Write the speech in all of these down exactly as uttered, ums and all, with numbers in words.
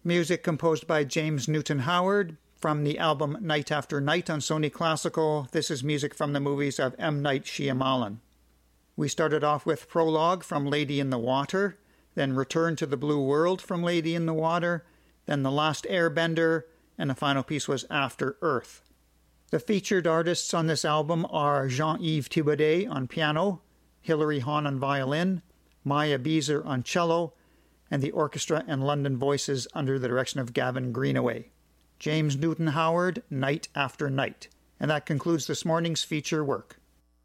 Music composed by James Newton Howard from the album Night After Night on Sony Classical. This is music from the movies of M. Night Shyamalan. We started off with Prologue from Lady in the Water, then Return to the Blue World from Lady in the Water, then The Last Airbender, and the final piece was After Earth. The featured artists on this album are Jean-Yves Thibaudet on piano, Hilary Hahn on violin, Maya Beezer on cello, and the orchestra and London Voices under the direction of Gavin Greenaway. James Newton Howard, Night After Night. And that concludes this morning's feature work.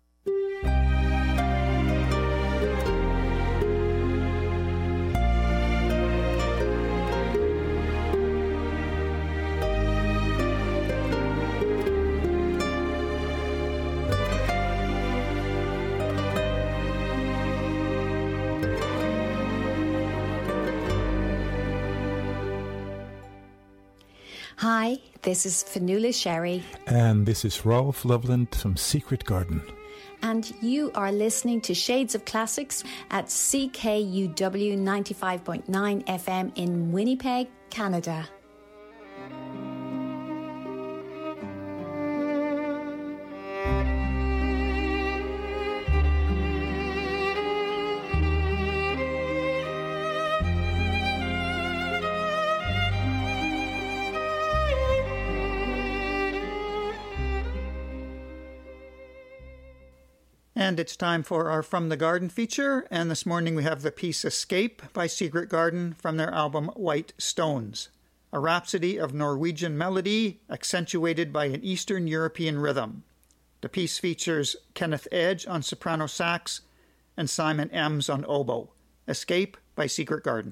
Hi, this is Fanula Sherry. And this is Rolf Loveland from Secret Garden. And you are listening to Shades of Classics at C K U W ninety-five point nine F M in Winnipeg, Canada. And it's time for our From the Garden feature, and this morning we have the piece Escape by Secret Garden from their album White Stones, a rhapsody of Norwegian melody accentuated by an Eastern European rhythm. The piece features Kenneth Edge on soprano sax and Simon Ems on oboe. Escape by Secret Garden.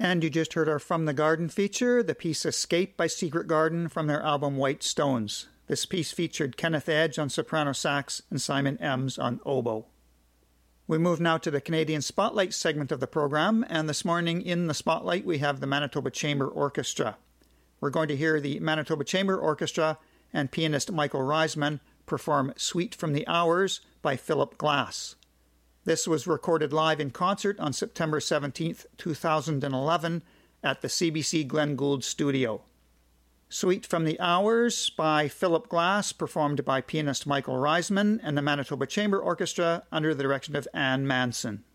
And you just heard our From the Garden feature, the piece Escape by Secret Garden from their album White Stones. This piece featured Kenneth Edge on soprano sax and Simon Ems on oboe. We move now to the Canadian Spotlight segment of the program, and this morning in the Spotlight we have the Manitoba Chamber Orchestra. We're going to hear the Manitoba Chamber Orchestra and pianist Michael Reisman perform Suite from the Hours by Philip Glass. This was recorded live in concert on September seventeenth, two thousand eleven at the C B C Glenn Gould Studio. Suite from the Hours by Philip Glass, performed by pianist Michael Reisman and the Manitoba Chamber Orchestra under the direction of Anne Manson.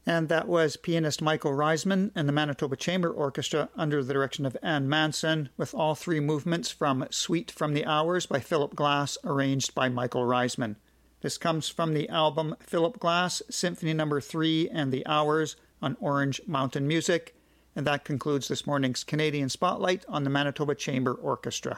And that was pianist Michael Reisman and the Manitoba Chamber Orchestra under the direction of Ann Manson, with all three movements from Suite from the Hours by Philip Glass, arranged by Michael Reisman. This comes from the album Philip Glass, Symphony Number three and the Hours on Orange Mountain Music. And that concludes this morning's Canadian Spotlight on the Manitoba Chamber Orchestra.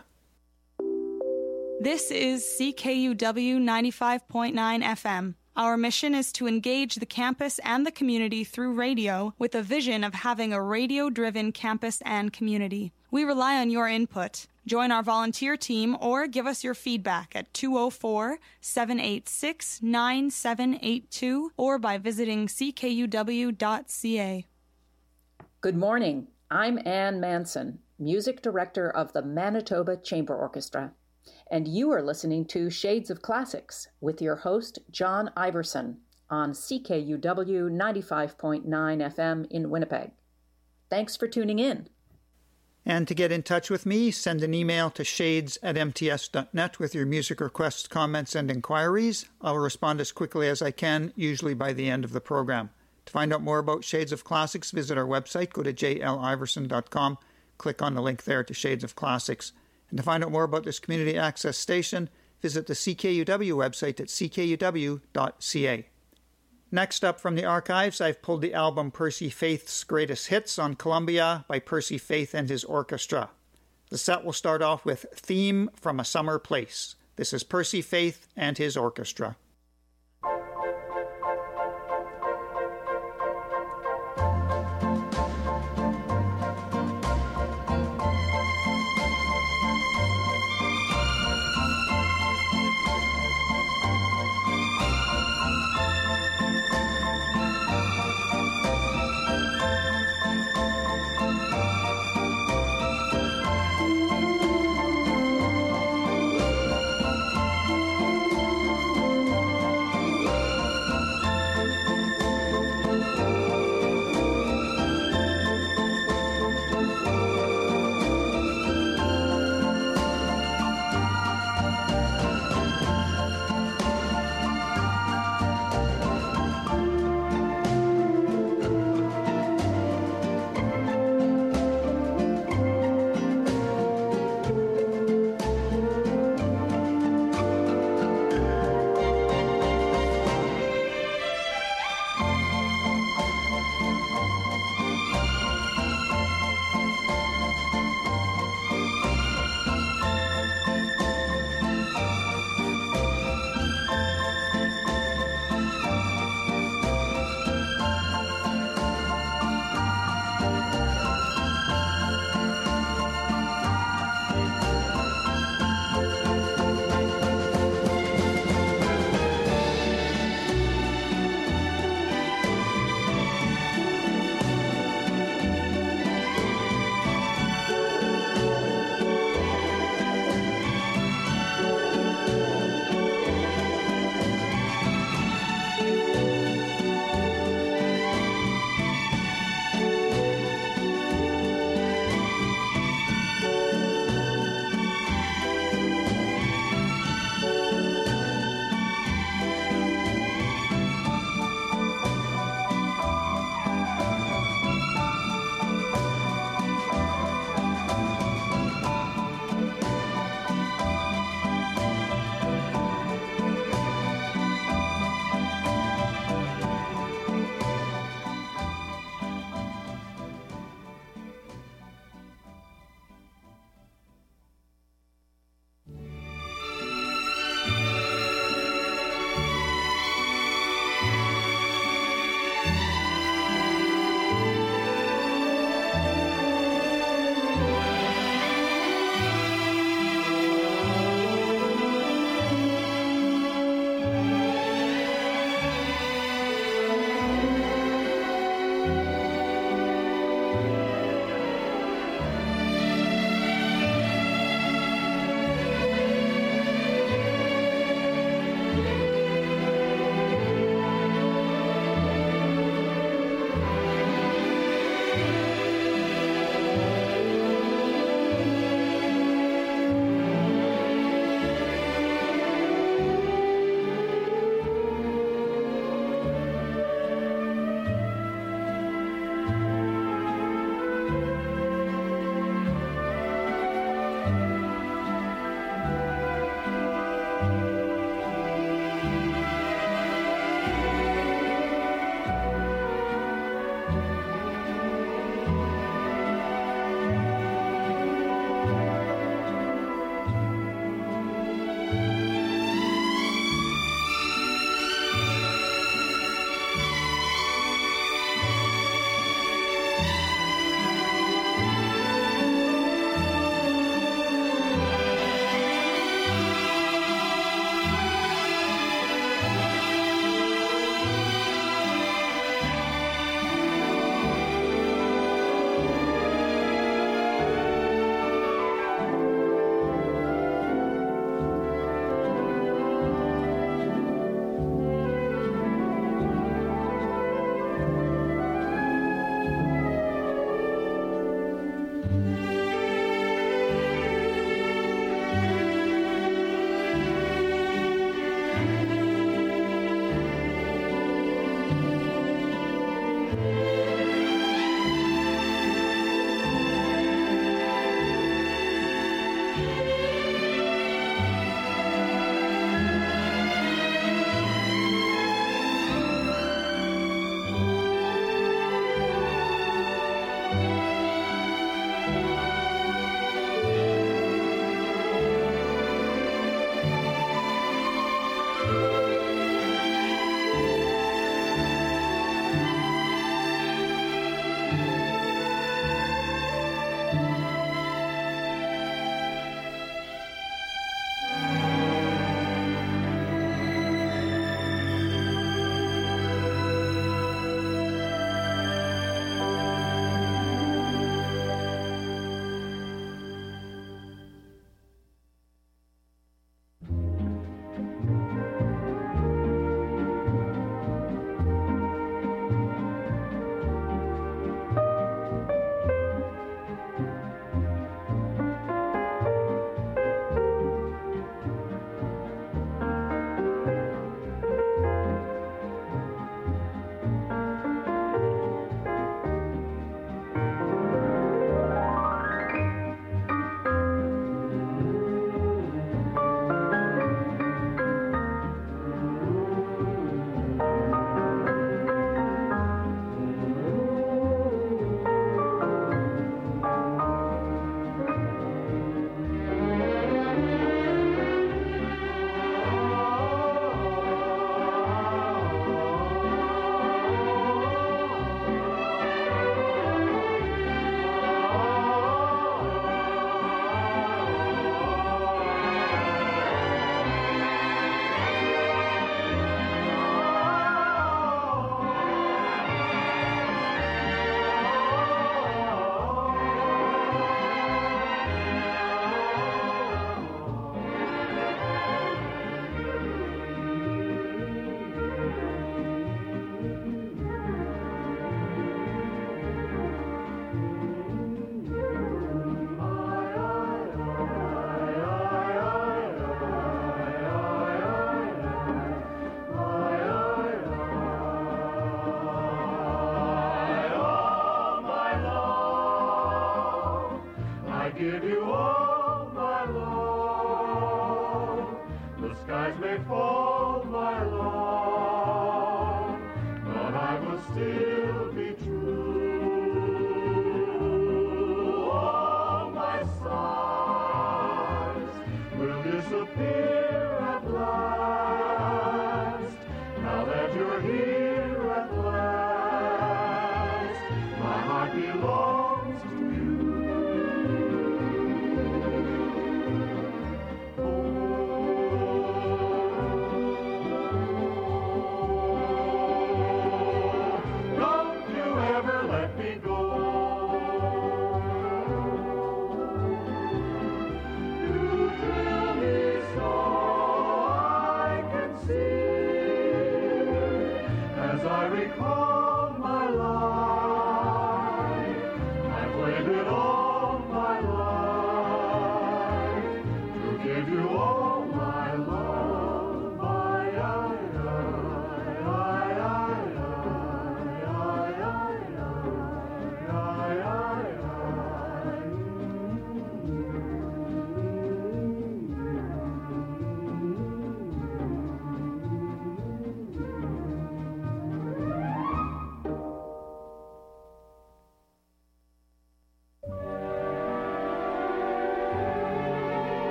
This is C K U W ninety-five point nine F M. Our mission is to engage the campus and the community through radio with a vision of having a radio-driven campus and community. We rely on your input. Join our volunteer team or give us your feedback at two oh four, seven eight six, nine seven eight two or by visiting c k u w dot c a. Good morning. I'm Ann Manson, Music Director of the Manitoba Chamber Orchestra, and you are listening to Shades of Classics with your host, John Iverson, on C K U W ninety-five point nine F M in Winnipeg. Thanks for tuning in. And to get in touch with me, send an email to shades at m t s dot net with your music requests, comments, and inquiries. I'll respond as quickly as I can, usually by the end of the program. To find out more about Shades of Classics, visit our website, go to j l iverson dot com, click on the link there to Shades of Classics. And to find out more about this community access station, visit the C K U W website at c k u w dot c a. Next up from the archives, I've pulled the album Percy Faith's Greatest Hits on Columbia by Percy Faith and his orchestra. The set will start off with Theme from a Summer Place. This is Percy Faith and his orchestra.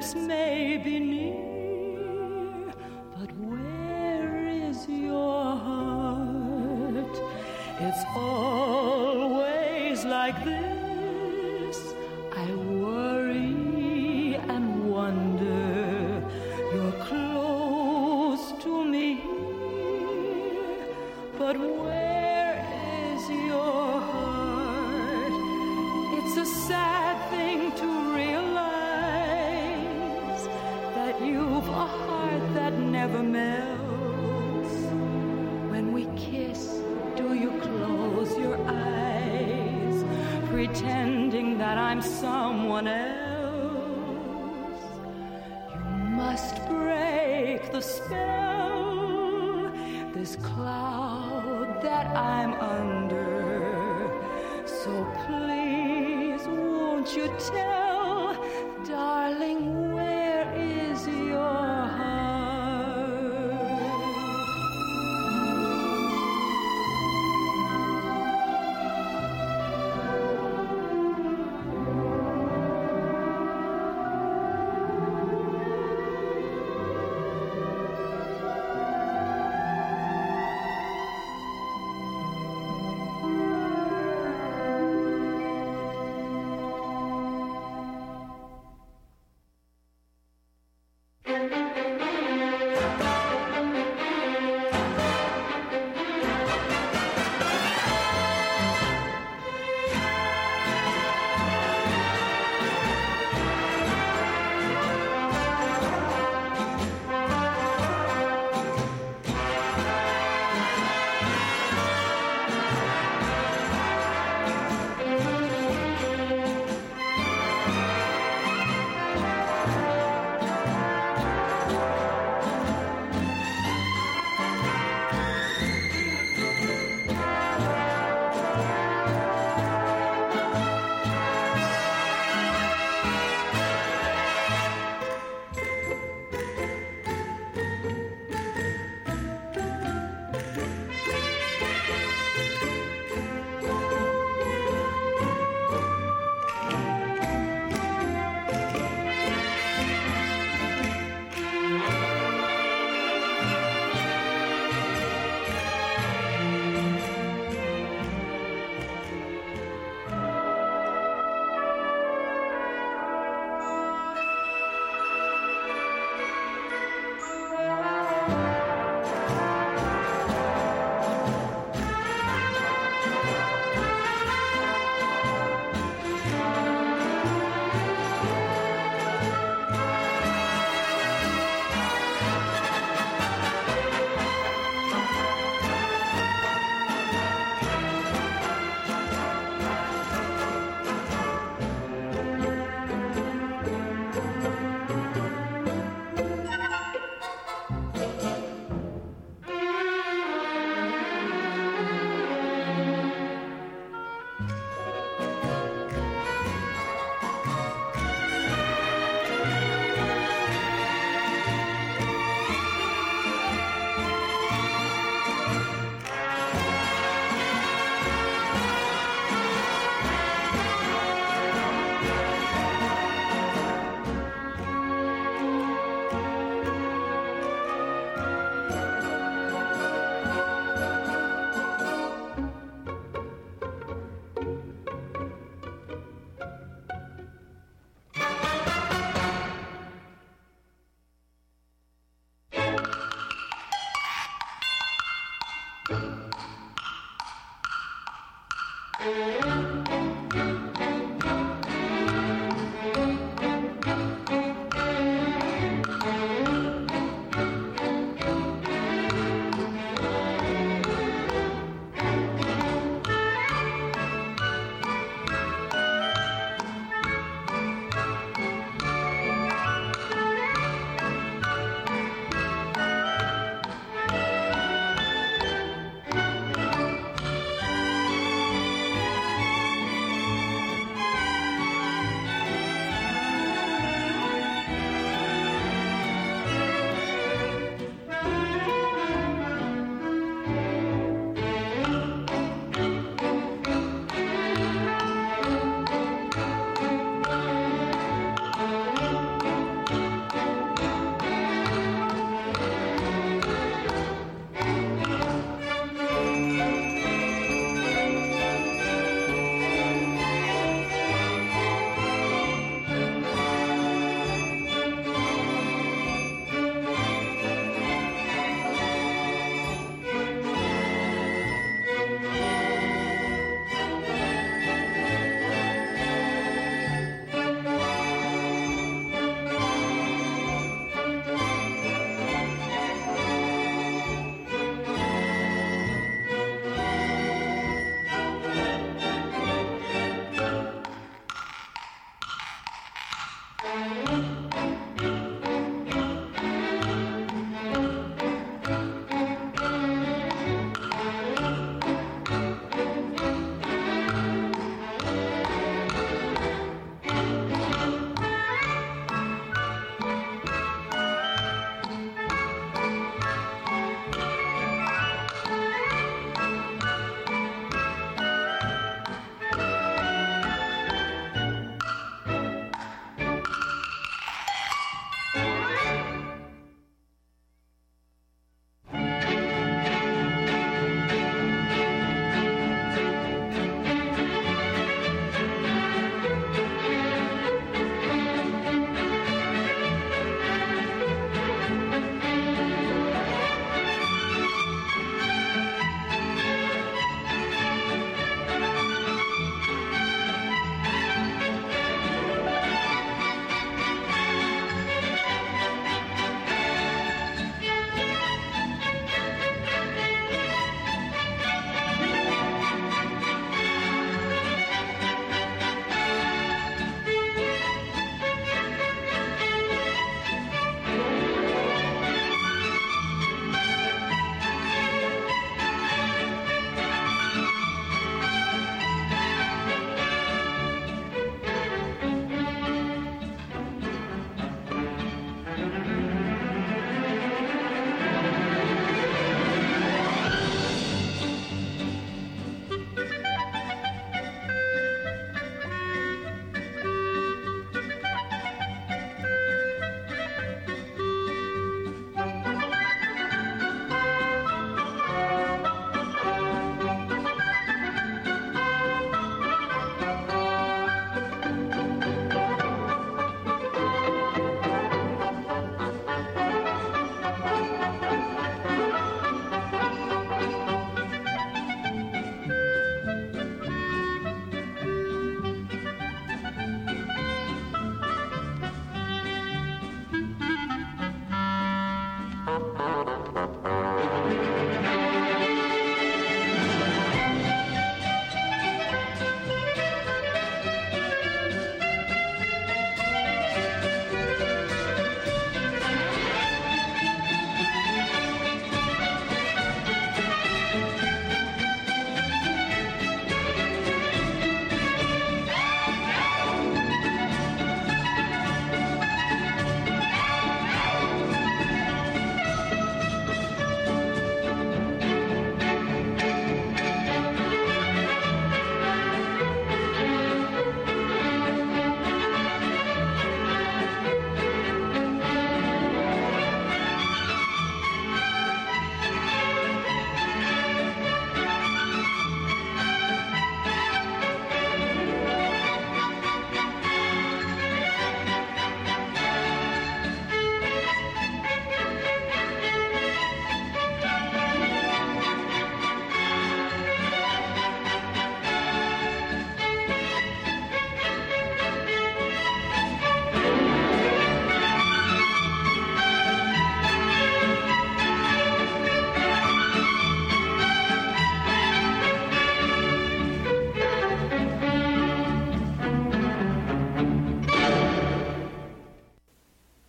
lips may be near, but where is your heart? It's always like this. I worry and wonder. You're close to me here, but where is your heart? It's a sad thing to realize that you've a heart that never melts. When we kiss, do you close your eyes, pretending that I'm someone else? You must break the spell, this cloud that I'm under. So please, won't you tell, darling, where is your heart?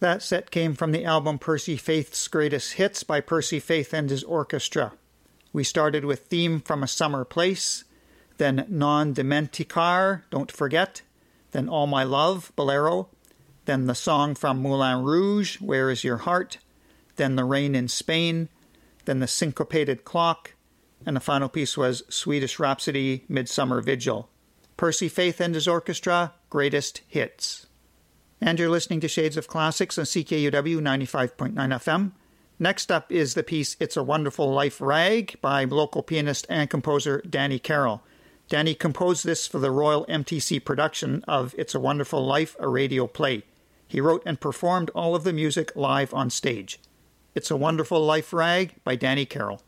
That set came from the album Percy Faith's Greatest Hits by Percy Faith and his Orchestra. We started with Theme from a Summer Place, then Non Dimenticar, Don't Forget, then All My Love, Bolero, then the song from Moulin Rouge, Where Is Your Heart, then The Rain in Spain, then The Syncopated Clock, and the final piece was Swedish Rhapsody, Midsummer Vigil. Percy Faith and his Orchestra, Greatest Hits. And you're listening to Shades of Classics on C K U W ninety-five point nine F M. Next up is the piece It's a Wonderful Life Rag by local pianist and composer Danny Carroll. Danny composed this for the Royal M T C production of It's a Wonderful Life, a radio play. He wrote and performed all of the music live on stage. It's a Wonderful Life Rag by Danny Carroll.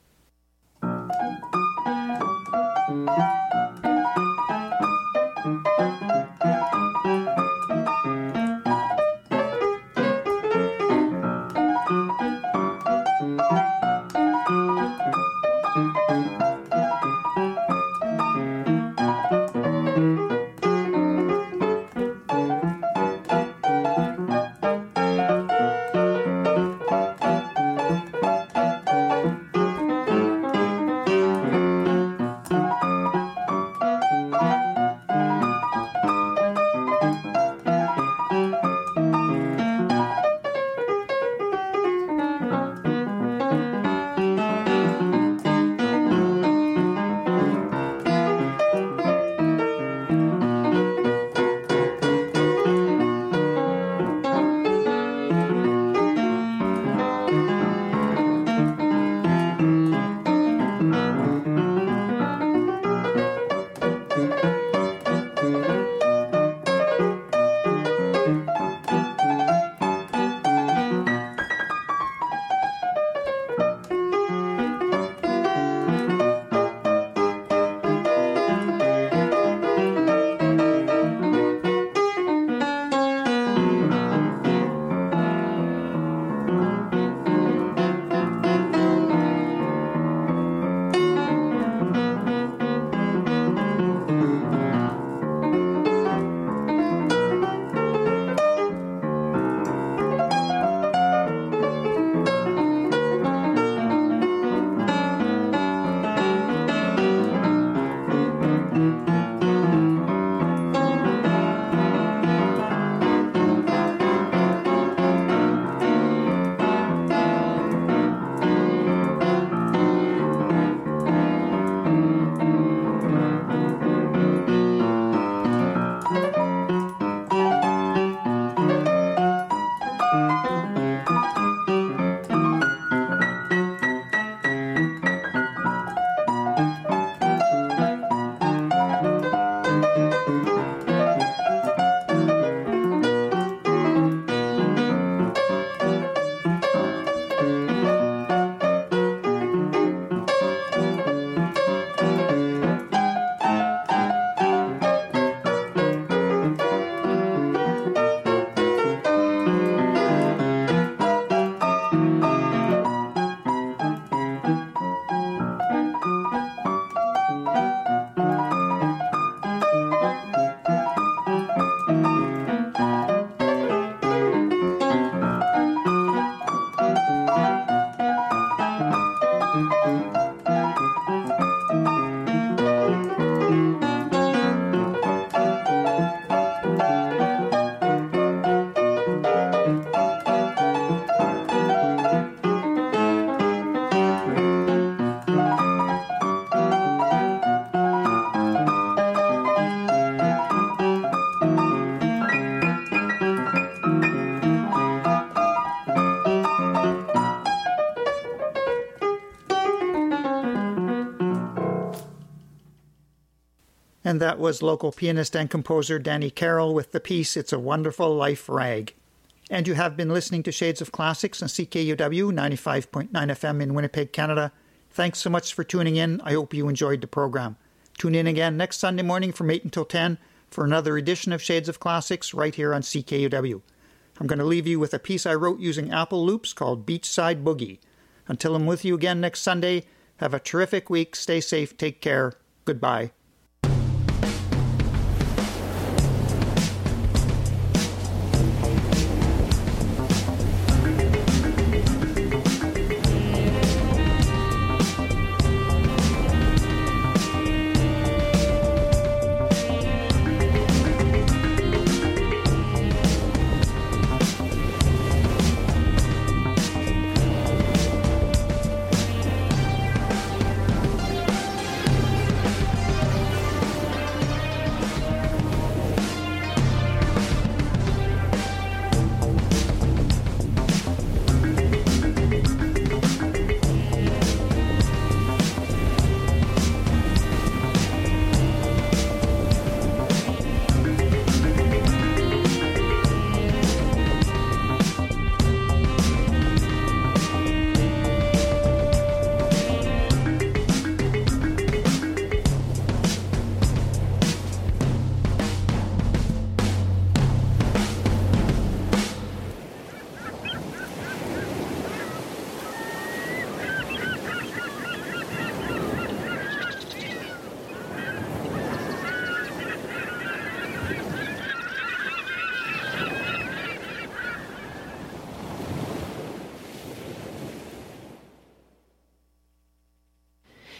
And that was local pianist and composer Danny Carroll with the piece It's a Wonderful Life Rag. And you have been listening to Shades of Classics on C K U W ninety-five point nine F M in Winnipeg, Canada. Thanks so much for tuning in. I hope you enjoyed the program. Tune in again next Sunday morning from eight until ten for another edition of Shades of Classics right here on C K U W. I'm going to leave you with a piece I wrote using Apple loops called Beachside Boogie. Until I'm with you again next Sunday, have a terrific week. Stay safe. Take care. Goodbye.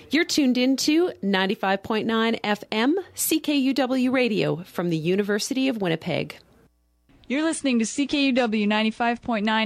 You're tuned into ninety-five point nine F M C K U W Radio from the University of Winnipeg. You're listening to C K U W ninety-five point nine